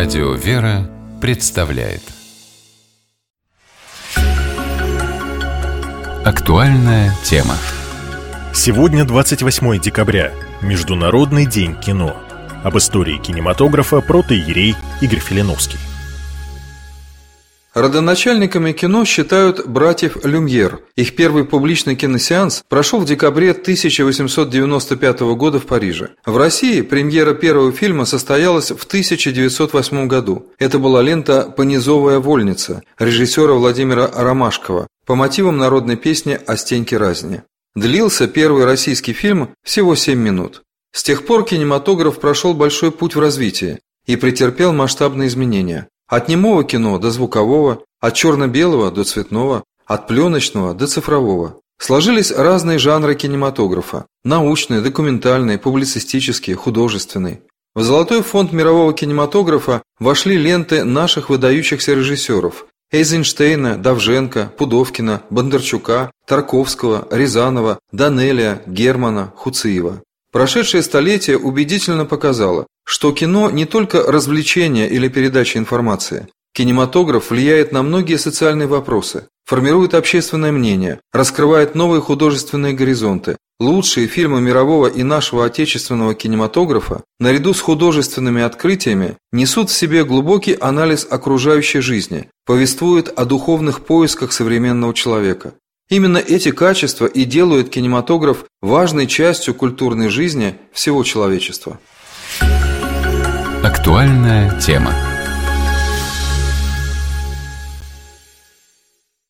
Радио «Вера» представляет актуальная тема. Сегодня 28 декабря, Международный день кино. Об истории кинематографа протоиерей Игорь Филиновский. Родоначальниками кино считают братьев Люмьер. Их первый публичный киносеанс прошел в декабре 1895 года в Париже. В России премьера первого фильма состоялась в 1908 году. Это была лента «Понизовая вольница» режиссера Владимира Ромашкова по мотивам народной песни о Стеньке Разине. Длился первый российский фильм всего 7 минут. С тех пор кинематограф прошел большой путь в развитии и претерпел масштабные изменения. От немого кино до звукового, от черно-белого до цветного, от пленочного до цифрового. Сложились разные жанры кинематографа – научный, документальный, публицистический, художественный. В золотой фонд мирового кинематографа вошли ленты наших выдающихся режиссеров – Эйзенштейна, Довженко, Пудовкина, Бондарчука, Тарковского, Рязанова, Данелия, Германа, Хуциева. Прошедшее столетие убедительно показало, что кино не только развлечение или передача информации. Кинематограф влияет на многие социальные вопросы, формирует общественное мнение, раскрывает новые художественные горизонты. Лучшие фильмы мирового и нашего отечественного кинематографа, наряду с художественными открытиями, несут в себе глубокий анализ окружающей жизни, повествуют о духовных поисках современного человека. Именно эти качества и делают кинематограф важной частью культурной жизни всего человечества. Актуальная тема.